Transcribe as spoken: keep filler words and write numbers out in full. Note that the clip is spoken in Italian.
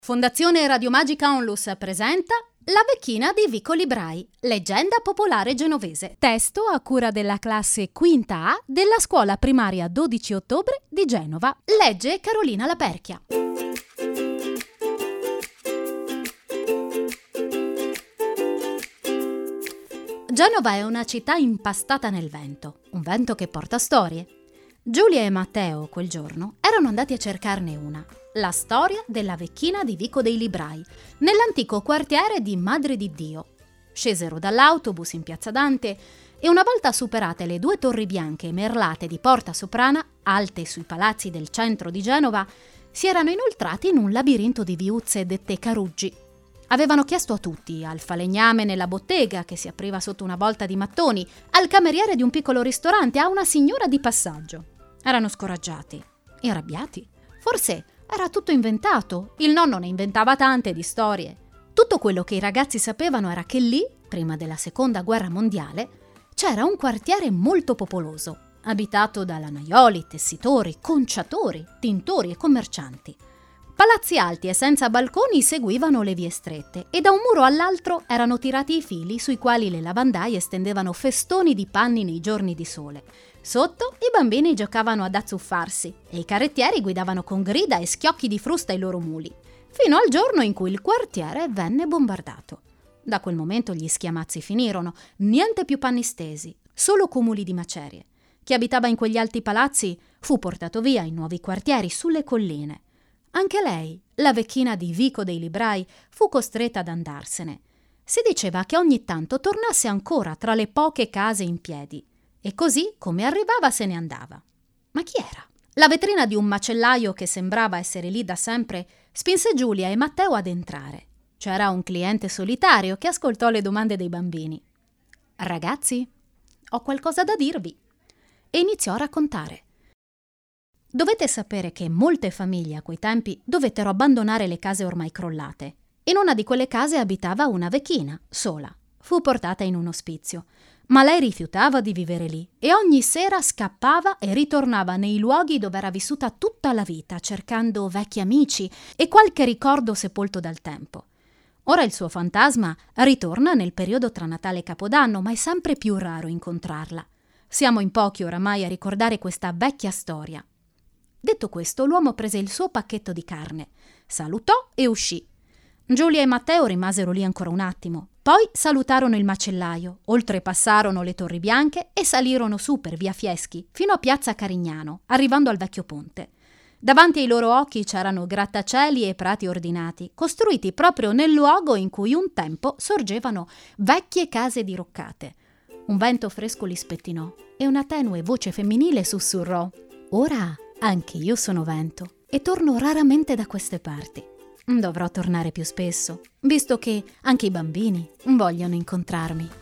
Fondazione Radiomagica Onlus presenta La vecchina di Vico Librai, leggenda popolare genovese. Testo a cura della classe quinta A della scuola primaria dodici ottobre di Genova. Legge Carolina Laperchia. Genova è una città impastata nel vento, un vento che porta storie. Giulia e Matteo, quel giorno, erano andati a cercarne una. La storia della vecchina di Vico dei Librai, nell'antico quartiere di Madre di Dio. Scesero dall'autobus in piazza Dante e una volta superate le due torri bianche merlate di Porta Soprana, alte sui palazzi del centro di Genova, si erano inoltrati in un labirinto di viuzze dette caruggi. Avevano chiesto a tutti, al falegname nella bottega che si apriva sotto una volta di mattoni, al cameriere di un piccolo ristorante, a una signora di passaggio. Erano scoraggiati e arrabbiati. Forse era tutto inventato, il nonno ne inventava tante di storie. Tutto quello che i ragazzi sapevano era che lì, prima della seconda guerra mondiale, c'era un quartiere molto popoloso, abitato da lanaioli, tessitori, conciatori, tintori e commercianti. Palazzi alti e senza balconi seguivano le vie strette e da un muro all'altro erano tirati i fili sui quali le lavandaie stendevano festoni di panni nei giorni di sole. Sotto i bambini giocavano ad azzuffarsi e i carrettieri guidavano con grida e schiocchi di frusta i loro muli, fino al giorno in cui il quartiere venne bombardato. Da quel momento gli schiamazzi finirono, niente più panni stesi, solo cumuli di macerie. Chi abitava in quegli alti palazzi fu portato via in nuovi quartieri sulle colline. Anche lei, la vecchina di Vico dei Librai, fu costretta ad andarsene. Si diceva che ogni tanto tornasse ancora tra le poche case in piedi. E così, come arrivava, se ne andava. Ma chi era? La vetrina di un macellaio che sembrava essere lì da sempre spinse Giulia e Matteo ad entrare. C'era un cliente solitario che ascoltò le domande dei bambini. «Ragazzi, ho qualcosa da dirvi». E iniziò a raccontare. Dovete sapere che molte famiglie a quei tempi dovettero abbandonare le case ormai crollate. In una di quelle case abitava una vecchina, sola. Fu portata in un ospizio. Ma lei rifiutava di vivere lì e ogni sera scappava e ritornava nei luoghi dove era vissuta tutta la vita, cercando vecchi amici e qualche ricordo sepolto dal tempo. Ora il suo fantasma ritorna nel periodo tra Natale e Capodanno, ma è sempre più raro incontrarla. Siamo in pochi oramai a ricordare questa vecchia storia. Detto questo, l'uomo prese il suo pacchetto di carne, salutò e uscì. Giulia e Matteo rimasero lì ancora un attimo. Poi salutarono il macellaio, oltrepassarono le torri bianche e salirono su per via Fieschi fino a piazza Carignano, arrivando al vecchio ponte. Davanti ai loro occhi c'erano grattacieli e prati ordinati, costruiti proprio nel luogo in cui un tempo sorgevano vecchie case diroccate. Un vento fresco li spettinò e una tenue voce femminile sussurrò: «Ora anche io sono vento e torno raramente da queste parti. Dovrò tornare più spesso, visto che anche i bambini vogliono incontrarmi».